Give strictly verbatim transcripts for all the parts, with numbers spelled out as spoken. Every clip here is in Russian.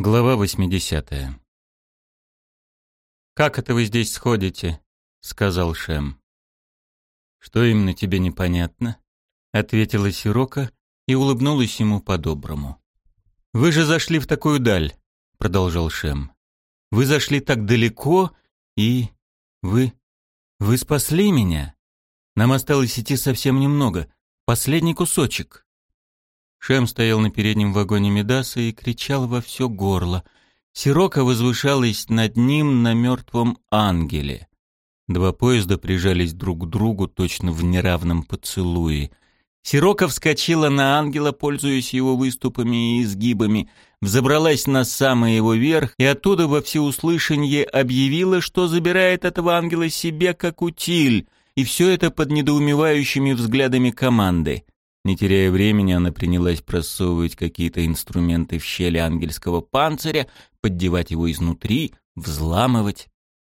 Глава восьмидесятая. «Как это вы здесь сходите?» — сказал Шем. «Что именно тебе непонятно?» — ответила Сирока и улыбнулась ему по-доброму. «Вы же зашли в такую даль», — продолжал Шем. «Вы зашли так далеко, и... вы... вы спасли меня. Нам осталось идти совсем немного, последний кусочек». Шем стоял на переднем вагоне Мидаса и кричал во все горло. Сирока возвышалась над ним на мертвом ангеле. Два поезда прижались друг к другу точно в неравном поцелуе. Сирока вскочила на ангела, пользуясь его выступами и изгибами, взобралась на самый его верх и оттуда во всеуслышанье объявила, что забирает этого ангела себе как утиль, и все это под недоумевающими взглядами команды. Не теряя времени, она принялась просовывать какие-то инструменты в щели ангельского панциря, поддевать его изнутри, взламывать.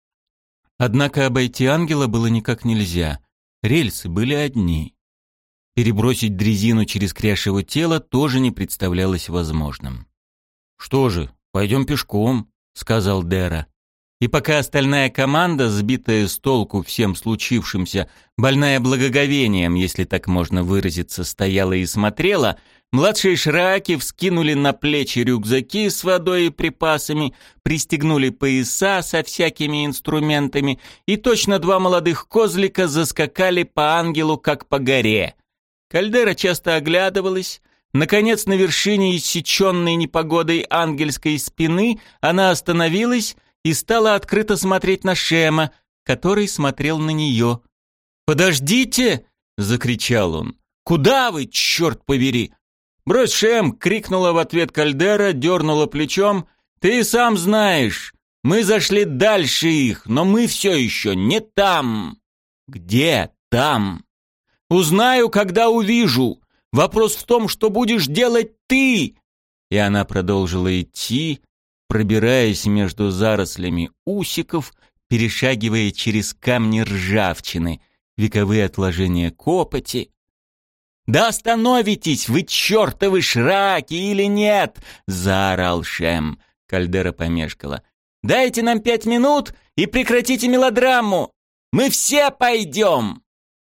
Однако обойти ангела было никак нельзя. Рельсы были одни. Перебросить дрезину через кряж его тела тоже не представлялось возможным. «Что же, пойдем пешком», — сказал Дера. И пока остальная команда, сбитая с толку всем случившимся, больная благоговением, если так можно выразиться, стояла и смотрела, младшие шраки вскинули на плечи рюкзаки с водой и припасами, пристегнули пояса со всякими инструментами, и точно два молодых козлика заскакали по ангелу, как по горе. Кальдера часто оглядывалась. Наконец, на вершине иссеченной непогодой ангельской спины она остановилась и стала открыто смотреть на Шема, который смотрел на нее. «Подождите!» — закричал он. «Куда вы, черт побери?» «Брось, Шем!» — крикнула в ответ Кальдера, дернула плечом. «Ты сам знаешь, мы зашли дальше их, но мы все еще не там». «Где там?» «Узнаю, когда увижу. Вопрос в том, что будешь делать ты!» И она продолжила идти, пробираясь между зарослями усиков, перешагивая через камни ржавчины, вековые отложения копоти. «Да остановитесь вы, чертовы шраки, или нет!» — заорал Шем. Кальдера помешкала. «Дайте нам пять минут и прекратите мелодраму! Мы все пойдем!»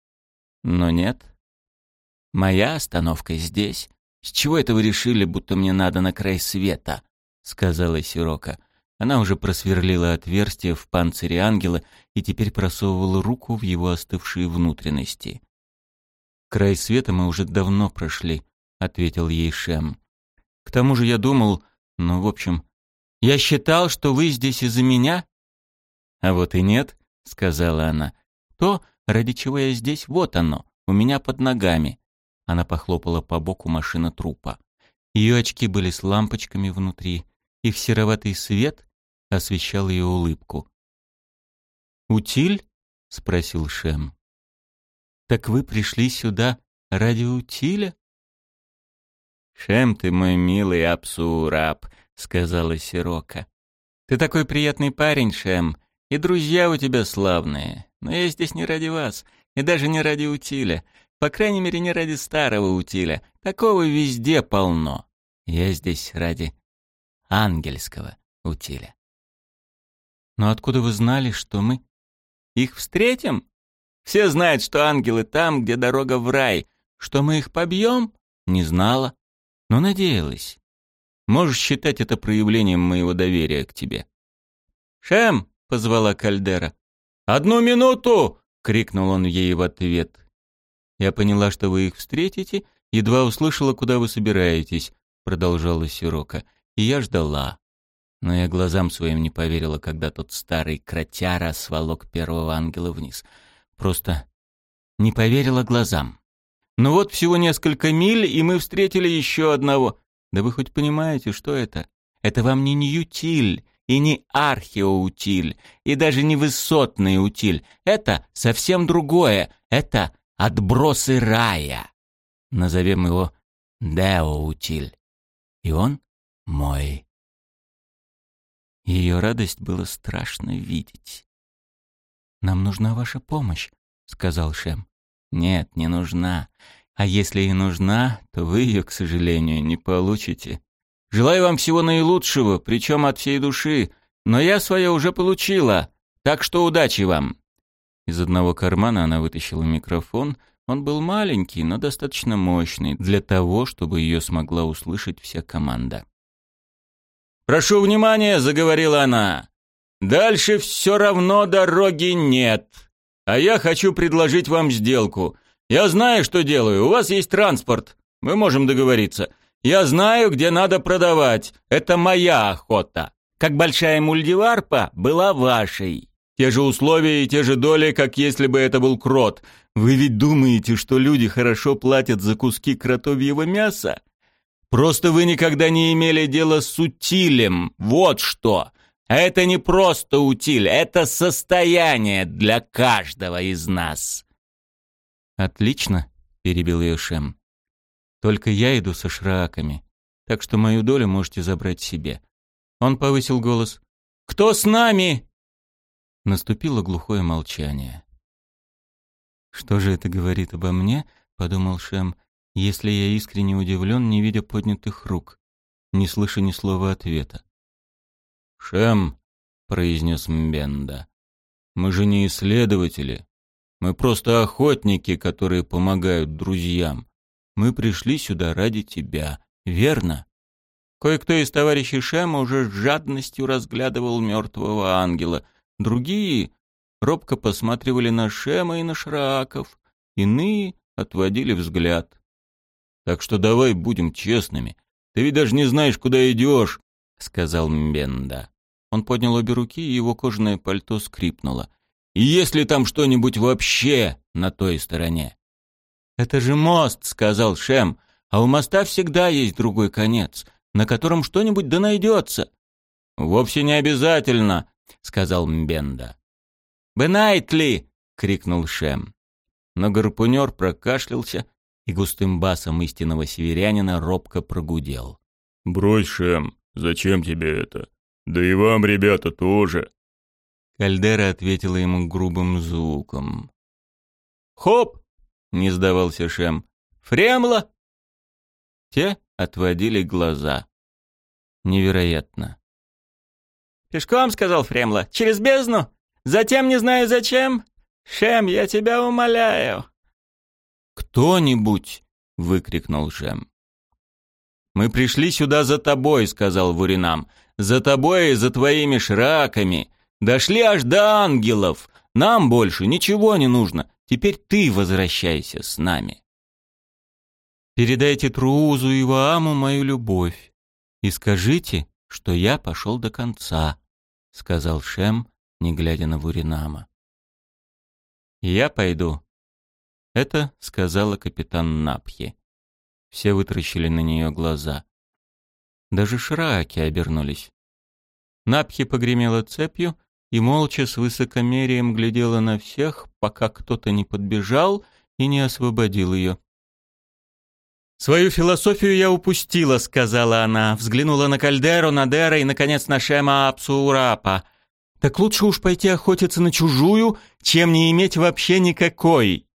Но нет. Моя остановка здесь. С чего это вы решили, будто мне надо на край света? — сказала Сирока. Она уже просверлила отверстие в панцире ангела и теперь просовывала руку в его остывшие внутренности. «Край света мы уже давно прошли», — ответил ей Шем. «К тому же я думал, ну, в общем, я считал, что вы здесь из-за меня». «А вот и нет», — сказала она. «То, ради чего я здесь, вот оно, у меня под ногами». Она похлопала по боку машина трупа. Ее очки были с лампочками внутри. Их сероватый свет освещал ее улыбку. «Утиль?» — спросил Шем. «Так вы пришли сюда ради утиля?» «Шем, ты мой милый Апсураб», — сказала Сирока. «Ты такой приятный парень, Шем, и друзья у тебя славные. Но я здесь не ради вас, и даже не ради утиля. По крайней мере, не ради старого утиля. Такого везде полно. Я здесь ради ангельского утиля». «Но откуда вы знали, что мы их встретим? Все знают, что ангелы там, где дорога в рай. Что мы их побьем? Не знала, но надеялась. Можешь считать это проявлением моего доверия к тебе». «Шем!» — позвала Кальдера. «Одну минуту!» — крикнул он ей в ответ. «Я поняла, что вы их встретите, едва услышала, куда вы собираетесь», — продолжала Сирока. «И я ждала». Но я глазам своим не поверила, когда тот старый кротяра сволок первого ангела вниз. Просто не поверила глазам. Ну вот всего несколько миль, и мы встретили еще одного. Да вы хоть понимаете, что это? Это вам не Ньютиль и не Археоутиль, и даже не Высотный утиль. Это совсем другое. Это отбросы рая. Назовем его Деоутиль. И он мой. Ее радость было страшно видеть. «Нам нужна ваша помощь», — сказал Шем. «Нет, не нужна. А если и нужна, то вы ее, к сожалению, не получите. Желаю вам всего наилучшего, причем от всей души, но я свое уже получила, так что удачи вам». Из одного кармана она вытащила микрофон. Он был маленький, но достаточно мощный для того, чтобы ее смогла услышать вся команда. «Прошу внимания», — заговорила она. «Дальше все равно дороги нет. А я хочу предложить вам сделку. Я знаю, что делаю. У вас есть транспорт. Мы можем договориться. Я знаю, где надо продавать. Это моя охота. Как большая мульдиварпа была вашей. Те же условия и те же доли, как если бы это был крот. Вы ведь думаете, что люди хорошо платят за куски кротовьего мяса? Просто вы никогда не имели дела с утилем. Вот что. А это не просто утиль, это состояние для каждого из нас». «Отлично», — перебил ее Шем. «Только я иду со шрааками, так что мою долю можете забрать себе». Он повысил голос. «Кто с нами?» Наступило глухое молчание. «Что же это говорит обо мне?» — подумал Шем, «если я искренне удивлен, не видя поднятых рук, не слыша ни слова ответа». «Шем», — произнес Мбенда, — «мы же не исследователи. Мы просто охотники, которые помогают друзьям. Мы пришли сюда ради тебя, верно?» Кое-кто из товарищей Шема уже с жадностью разглядывал мертвого ангела. Другие робко посматривали на Шема и на Шрааков. Иные отводили взгляд. «Так что давай будем честными. Ты ведь даже не знаешь, куда идешь», — сказал Мбенда. Он поднял обе руки, и его кожаное пальто скрипнуло. «И есть ли там что-нибудь вообще на той стороне?» «Это же мост», — сказал Шем, «а у моста всегда есть другой конец, на котором что-нибудь да найдется». «Вовсе не обязательно», — сказал Мбенда. «Бенайтли!» — крикнул Шем. Но гарпунер прокашлялся и густым басом истинного северянина робко прогудел. «Брось, Шем, зачем тебе это? Да и вам, ребята, тоже». Кальдера ответила ему грубым звуком. «Хоп!» — не сдавался Шем. «Фремла!» Те отводили глаза. Невероятно. «Пешком, — сказал Фремла, — через бездну? Затем не знаю зачем? Шем, я тебя умоляю!» «Кто-нибудь!» — выкрикнул Шем. «Мы пришли сюда за тобой, — сказал Вуринам, — за тобой и за твоими шраками. Дошли аж до ангелов. Нам больше ничего не нужно. Теперь ты возвращайся с нами. Передайте Труузу и Вааму мою любовь и скажите, что я пошел до конца», — сказал Шем, не глядя на Вуринама. «Я пойду». Это сказала капитан Напхи. Все вытаращили на нее глаза. Даже шрааки обернулись. Напхи погремела цепью и молча с высокомерием глядела на всех, пока кто-то не подбежал и не освободил ее. «Свою философию я упустила», — сказала она, взглянула на Кальдеру, на Дера и, наконец, на Шема Апсуурапа. «Так лучше уж пойти охотиться на чужую, чем не иметь вообще никакой».